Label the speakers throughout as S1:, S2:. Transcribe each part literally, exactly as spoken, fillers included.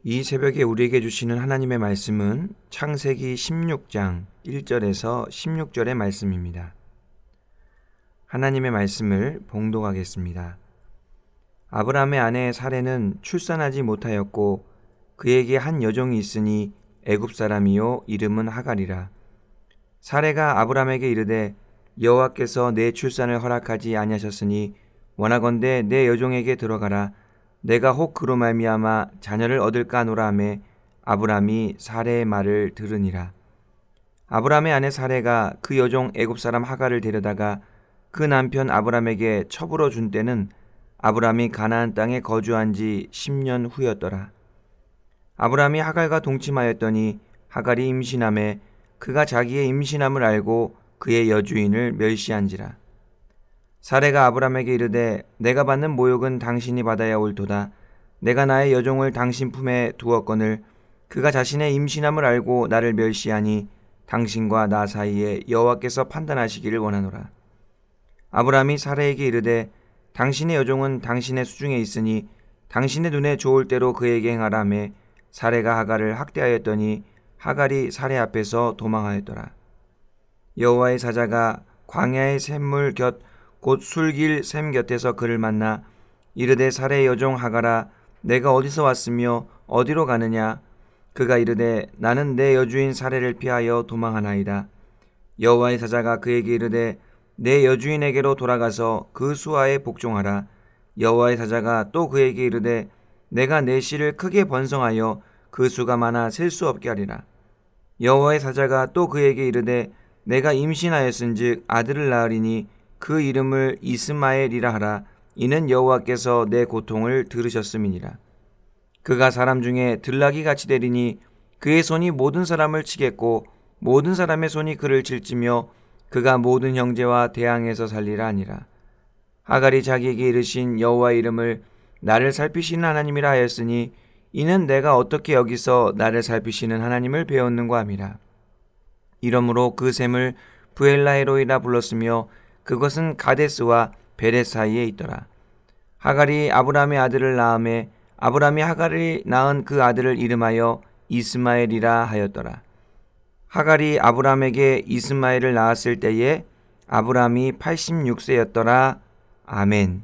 S1: 이 새벽에 우리에게 주시는 하나님의 말씀은 창세기 십육 장 일 절에서 십육 절의 말씀입니다. 하나님의 말씀을 봉독하겠습니다. 아브라함의 아내 사레는 출산하지 못하였고 그에게 한 여종이 있으니 애굽 사람이요 이름은 하갈이라. 사레가 아브라함에게 이르되 여호와께서 내 출산을 허락하지 아니하셨으니 원하건대 내 여종에게 들어가라. 내가 혹 그로 말미암아 자녀를 얻을까 하노라 하매 아브라함이 사레의 말을 들으니라. 아브라함의 아내 사레가 그 여종 애굽 사람 하갈을 데려다가 그 남편 아브라함에게 첩으로 준 때는 아브라함이 가나안 땅에 거주한 지 십 년 후였더라. 아브라함이 하갈과 동침하였더니 하갈이 임신하매 그가 자기의 임신함을 알고 그의 여주인을 멸시한지라. 사레가 아브라함에게 이르되 내가 받는 모욕은 당신이 받아야 옳도다. 내가 나의 여종을 당신 품에 두었거늘 그가 자신의 임신함을 알고 나를 멸시하니 당신과 나 사이에 여호와께서 판단하시기를 원하노라. 아브라함이 사레에게 이르되 당신의 여종은 당신의 수중에 있으니 당신의 눈에 좋을 대로 그에게 행하라 하매 사레가 하갈을 학대하였더니 하갈이 사레 앞에서 도망하였더라. 여호와의 사자가 광야의 샘물 곁 곧 술길 샘 곁에서 그를 만나 이르되 사레의 여종 하갈아 내가 어디서 왔으며 어디로 가느냐. 그가 이르되 나는 내 여주인 사레를 피하여 도망하나이다. 여호와의 사자가 그에게 이르되 내 여주인에게로 돌아가서 그 수하에 복종하라. 여호와의 사자가 또 그에게 이르되 내가 내 씨를 크게 번성하여 그 수가 많아 셀 수 없게 하리라. 여호와의 사자가 또 그에게 이르되 내가 임신하였은즉 아들을 낳으리니 그 이름을 이스마엘이라 하라. 이는 여호와께서 내 고통을 들으셨음이니라. 그가 사람 중에 들나귀 같이 되리니 그의 손이 모든 사람을 치겠고 모든 사람의 손이 그를 칠지며 그가 모든 형제와 대항해서 살리라 하니라. 하갈이 자기에게 이르신 여호와의 이름을 나를 살피시는 하나님이라 하였으니 이는 내가 어떻게 여기서 나를 살피시는 하나님을 배웠는가 함이라. 이러므로 그 샘을 브엘라헤로이라 불렀으며 그것은 가데스와 베렛 사이에 있더라. 하갈이 아브라함의 아들을 낳음에 아브라함이 하갈이 낳은 그 아들을 이름하여 이스마엘이라 하였더라. 하갈이 아브라함에게 이스마엘을 낳았을 때에 아브라함이 팔십육 세였더라. 아멘.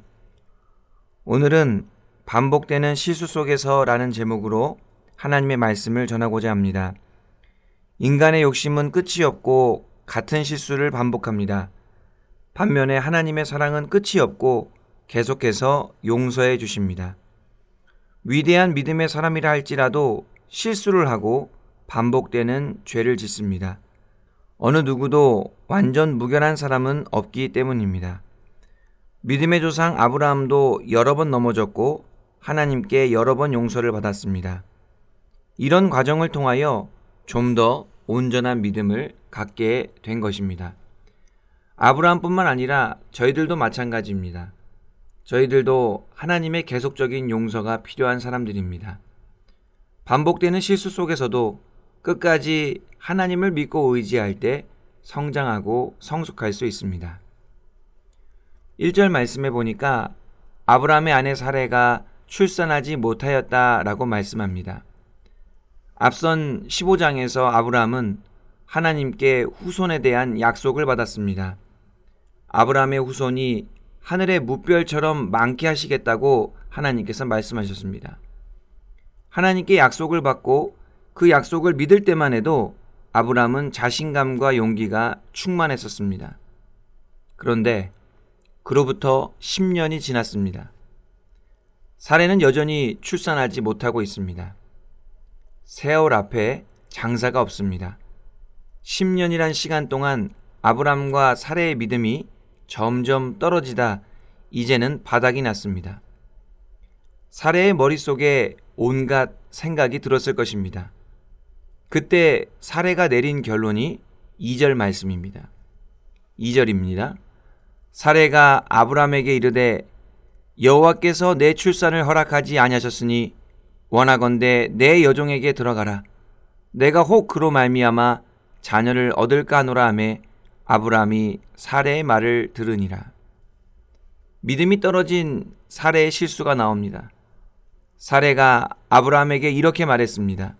S1: 오늘은 반복되는 실수 속에서라는 제목으로 하나님의 말씀을 전하고자 합니다. 인간의 욕심은 끝이 없고 같은 실수를 반복합니다. 반면에 하나님의 사랑은 끝이 없고 계속해서 용서해 주십니다. 위대한 믿음의 사람이라 할지라도 실수를 하고 반복되는 죄를 짓습니다. 어느 누구도 완전 무결한 사람은 없기 때문입니다. 믿음의 조상 아브라함도 여러 번 넘어졌고 하나님께 여러 번 용서를 받았습니다. 이런 과정을 통하여 좀 더 온전한 믿음을 갖게 된 것입니다. 아브라함뿐만 아니라 저희들도 마찬가지입니다. 저희들도 하나님의 계속적인 용서가 필요한 사람들입니다. 반복되는 실수 속에서도 끝까지 하나님을 믿고 의지할 때 성장하고 성숙할 수 있습니다. 일 절 말씀해 보니까 아브라함의 아내 사레가 출산하지 못하였다라고 말씀합니다. 앞선 십오 장에서 아브라함은 하나님께 후손에 대한 약속을 받았습니다. 아브라함의 후손이 하늘의 뭇별처럼 많게 하시겠다고 하나님께서 말씀하셨습니다. 하나님께 약속을 받고 그 약속을 믿을 때만 해도 아브라함은 자신감과 용기가 충만했었습니다. 그런데 그로부터 십 년이 지났습니다. 사레는 여전히 출산하지 못하고 있습니다. 세월 앞에 장사가 없습니다. 십 년이란 시간 동안 아브라함과 사레의 믿음이 점점 떨어지다 이제는 바닥이 났습니다. 사레의 머릿속에 온갖 생각이 들었을 것입니다. 그때 사레가 내린 결론이 이 절 말씀입니다. 이 절입니다. 사레가 아브라함에게 이르되 여호와께서 내 출산을 허락하지 아니하셨으니 원하건대 내 여종에게 들어가라. 내가 혹 그로 말미암아 자녀를 얻을까 하노라 하매 아브라함이 사레의 말을 들으니라. 믿음이 떨어진 사레의 실수가 나옵니다. 사레가 아브라함에게 이렇게 말했습니다.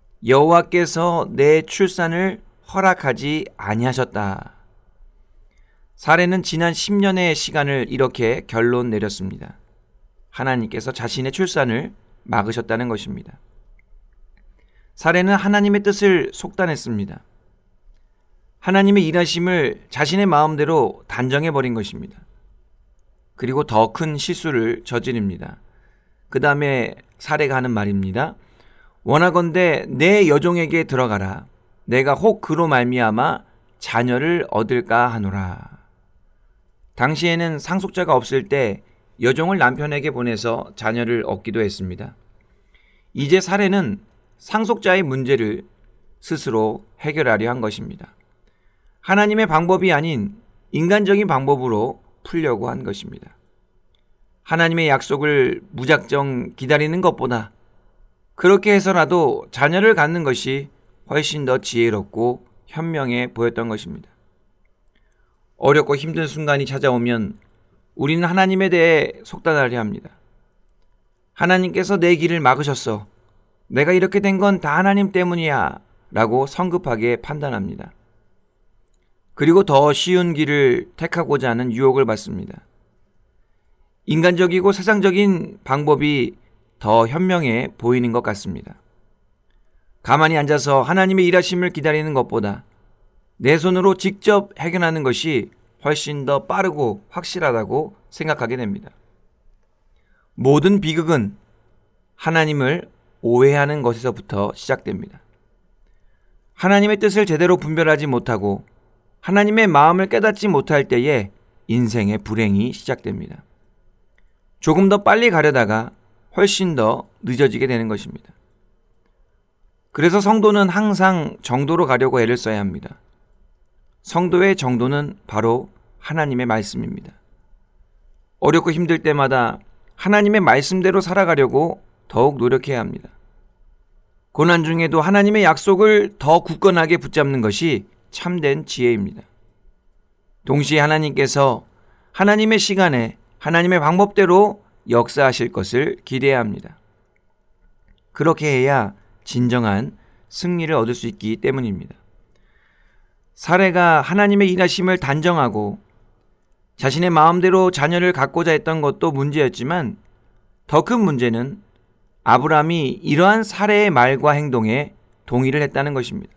S1: 여호와께서 내 출산을 허락하지 아니하셨다. 사레는 지난 십 년의 시간을 이렇게 결론 내렸습니다. 하나님께서 자신의 출산을 막으셨다는 것입니다. 사레는 하나님의 뜻을 속단했습니다. 하나님의 일하심을 자신의 마음대로 단정해버린 것입니다. 그리고 더 큰 실수를 저지릅니다. 그 다음에 사레가 하는 말입니다. 원하건대 내 여종에게 들어가라. 내가 혹 그로 말미암아 자녀를 얻을까 하노라. 당시에는 상속자가 없을 때 여종을 남편에게 보내서 자녀를 얻기도 했습니다. 이제 사레는 상속자의 문제를 스스로 해결하려 한 것입니다. 하나님의 방법이 아닌 인간적인 방법으로 풀려고 한 것입니다. 하나님의 약속을 무작정 기다리는 것보다 그렇게 해서라도 자녀를 갖는 것이 훨씬 더 지혜롭고 현명해 보였던 것입니다. 어렵고 힘든 순간이 찾아오면 우리는 하나님에 대해 속단하려 합니다. 하나님께서 내 길을 막으셨어. 내가 이렇게 된 건 다 하나님 때문이야 라고 성급하게 판단합니다. 그리고 더 쉬운 길을 택하고자 하는 유혹을 받습니다. 인간적이고 세상적인 방법이 더 현명해 보이는 것 같습니다. 가만히 앉아서 하나님의 일하심을 기다리는 것보다 내 손으로 직접 해결하는 것이 훨씬 더 빠르고 확실하다고 생각하게 됩니다. 모든 비극은 하나님을 오해하는 것에서부터 시작됩니다. 하나님의 뜻을 제대로 분별하지 못하고 하나님의 마음을 깨닫지 못할 때에 인생의 불행이 시작됩니다. 조금 더 빨리 가려다가 훨씬 더 늦어지게 되는 것입니다. 그래서 성도는 항상 정도로 가려고 애를 써야 합니다. 성도의 정도는 바로 하나님의 말씀입니다. 어렵고 힘들 때마다 하나님의 말씀대로 살아가려고 더욱 노력해야 합니다. 고난 중에도 하나님의 약속을 더 굳건하게 붙잡는 것이 참된 지혜입니다. 동시에 하나님께서 하나님의 시간에 하나님의 방법대로 역사하실 것을 기대해야 합니다. 그렇게 해야 진정한 승리를 얻을 수 있기 때문입니다. 사레가 하나님의 일하심을 단정하고 자신의 마음대로 자녀를 갖고자 했던 것도 문제였지만 더 큰 문제는 아브라함이 이러한 사레의 말과 행동에 동의를 했다는 것입니다.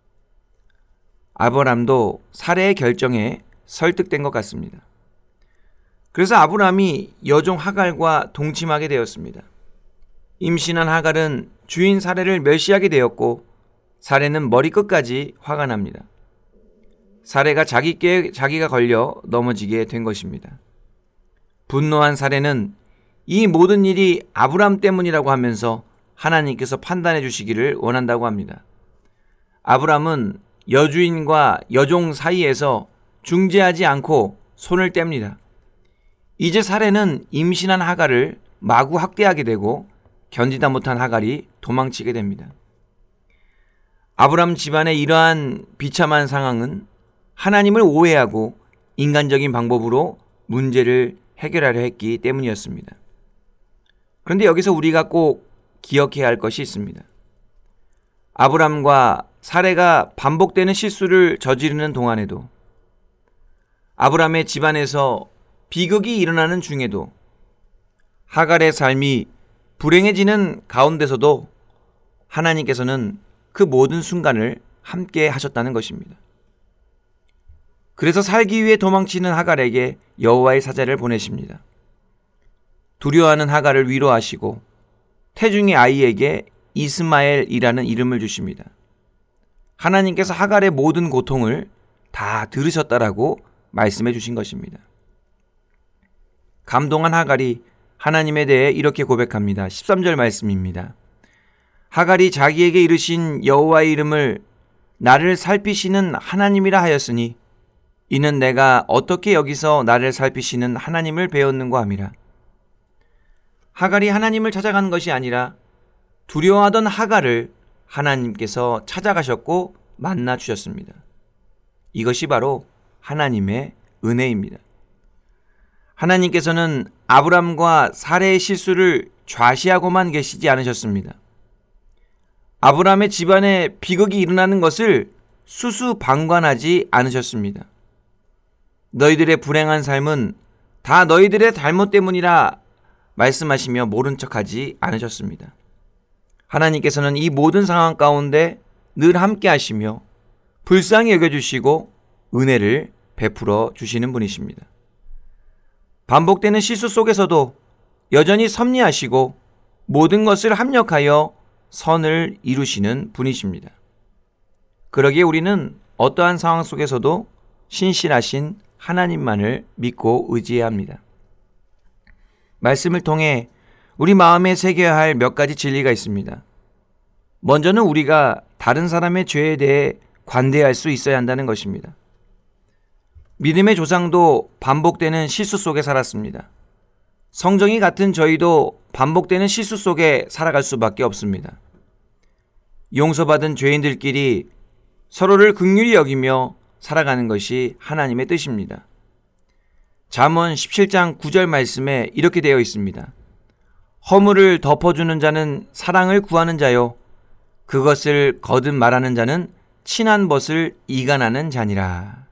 S1: 아브라함도 사레의 결정에 설득된 것 같습니다. 그래서 아브라함이 여종 하갈과 동침하게 되었습니다. 임신한 하갈은 주인 사레를 멸시하게 되었고 사레는 머리끝까지 화가 납니다. 사레가 자기께 자기가 걸려 넘어지게 된 것입니다. 분노한 사레는 이 모든 일이 아브라함 때문이라고 하면서 하나님께서 판단해 주시기를 원한다고 합니다. 아브라함은 여주인과 여종 사이에서 중재하지 않고 손을 뗍니다. 이제 사레는 임신한 하갈을 마구 학대하게 되고 견디다 못한 하갈이 도망치게 됩니다. 아브라함 집안의 이러한 비참한 상황은 하나님을 오해하고 인간적인 방법으로 문제를 해결하려 했기 때문이었습니다. 그런데 여기서 우리가 꼭 기억해야 할 것이 있습니다. 아브라함과 사레가 반복되는 실수를 저지르는 동안에도 아브라함의 집안에서 비극이 일어나는 중에도 하갈의 삶이 불행해지는 가운데서도 하나님께서는 그 모든 순간을 함께 하셨다는 것입니다. 그래서 살기 위해 도망치는 하갈에게 여호와의 사자를 보내십니다. 두려워하는 하갈을 위로하시고 태중의 아이에게 이스마엘이라는 이름을 주십니다. 하나님께서 하갈의 모든 고통을 다 들으셨다라고 말씀해 주신 것입니다. 감동한 하갈이 하나님에 대해 이렇게 고백합니다. 십삼 절 말씀입니다. 하갈이 자기에게 이르신 여호와의 이름을 나를 살피시는 하나님이라 하였으니 이는 내가 어떻게 여기서 나를 살피시는 하나님을 배웠는고 함이라. 하갈이 하나님을 찾아가는 것이 아니라 두려워하던 하갈을 하나님께서 찾아가셨고 만나 주셨습니다. 이것이 바로 하나님의 은혜입니다. 하나님께서는 아브람과 사레의 실수를 좌시하고만 계시지 않으셨습니다. 아브라함의 집안에 비극이 일어나는 것을 수수방관하지 않으셨습니다. 너희들의 불행한 삶은 다 너희들의 잘못 때문이라 말씀하시며 모른 척하지 않으셨습니다. 하나님께서는 이 모든 상황 가운데 늘 함께 하시며 불쌍히 여겨주시고 은혜를 베풀어 주시는 분이십니다. 반복되는 실수 속에서도 여전히 섭리하시고 모든 것을 합력하여 선을 이루시는 분이십니다. 그러기에 우리는 어떠한 상황 속에서도 신실하신 하나님만을 믿고 의지해야 합니다. 말씀을 통해 우리 마음에 새겨야 할 몇 가지 진리가 있습니다. 먼저는 우리가 다른 사람의 죄에 대해 관대할 수 있어야 한다는 것입니다. 믿음의 조상도 반복되는 실수 속에 살았습니다. 성정이 같은 저희도 반복되는 실수 속에 살아갈 수밖에 없습니다. 용서받은 죄인들끼리 서로를 긍휼히 여기며 살아가는 것이 하나님의 뜻입니다. 잠언 십칠 장 구 절 말씀에 이렇게 되어 있습니다. 허물을 덮어주는 자는 사랑을 구하는 자요 그것을 거듭 말하는 자는 친한 벗을 이간하는 자니라.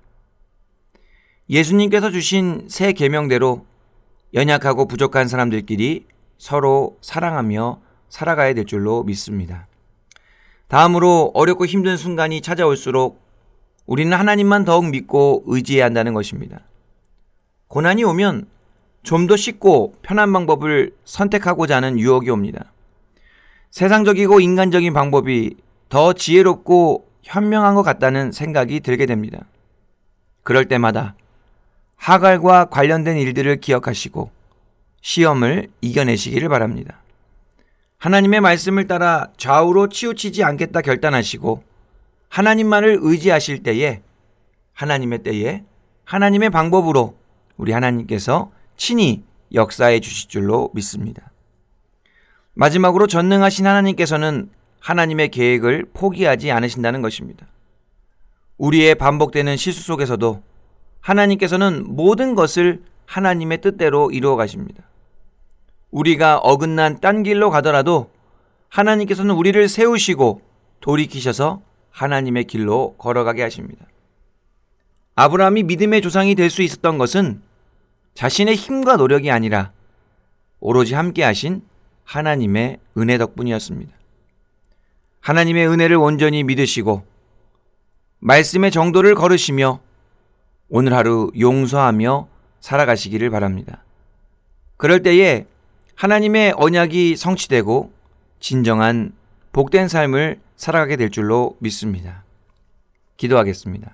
S1: 예수님께서 주신 새 계명대로 연약하고 부족한 사람들끼리 서로 사랑하며 살아가야 될 줄로 믿습니다. 다음으로 어렵고 힘든 순간이 찾아올수록 우리는 하나님만 더욱 믿고 의지해야 한다는 것입니다. 고난이 오면 좀 더 쉽고 편한 방법을 선택하고자 하는 유혹이 옵니다. 세상적이고 인간적인 방법이 더 지혜롭고 현명한 것 같다는 생각이 들게 됩니다. 그럴 때마다 하갈과 관련된 일들을 기억하시고 시험을 이겨내시기를 바랍니다. 하나님의 말씀을 따라 좌우로 치우치지 않겠다 결단하시고 하나님만을 의지하실 때에 하나님의 때에 하나님의 방법으로 우리 하나님께서 친히 역사해 주실 줄로 믿습니다. 마지막으로 전능하신 하나님께서는 하나님의 계획을 포기하지 않으신다는 것입니다. 우리의 반복되는 실수 속에서도 하나님께서는 모든 것을 하나님의 뜻대로 이루어 가십니다. 우리가 어긋난 딴 길로 가더라도 하나님께서는 우리를 세우시고 돌이키셔서 하나님의 길로 걸어가게 하십니다. 아브라함이 믿음의 조상이 될 수 있었던 것은 자신의 힘과 노력이 아니라 오로지 함께 하신 하나님의 은혜 덕분이었습니다. 하나님의 은혜를 온전히 믿으시고 말씀의 정도를 걸으시며 오늘 하루 용서하며 살아가시기를 바랍니다. 그럴 때에 하나님의 언약이 성취되고 진정한 복된 삶을 살아가게 될 줄로 믿습니다. 기도하겠습니다.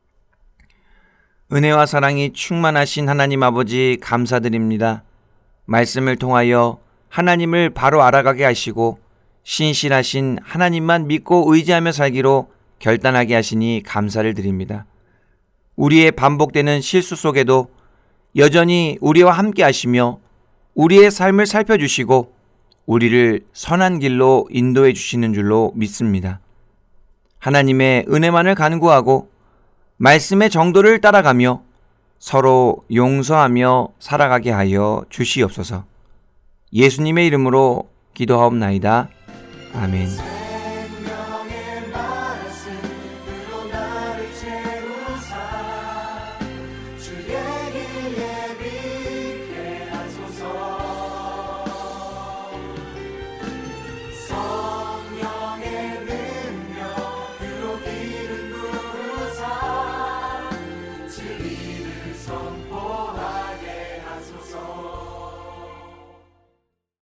S1: 은혜와 사랑이 충만하신 하나님 아버지 감사드립니다. 말씀을 통하여 하나님을 바로 알아가게 하시고 신실하신 하나님만 믿고 의지하며 살기로 결단하게 하시니 감사를 드립니다. 우리의 반복되는 실수 속에도 여전히 우리와 함께 하시며 우리의 삶을 살펴주시고 우리를 선한 길로 인도해 주시는 줄로 믿습니다. 하나님의 은혜만을 간구하고 말씀의 정도를 따라가며 서로 용서하며 살아가게 하여 주시옵소서. 예수님의 이름으로 기도하옵나이다. 아멘.
S2: 주의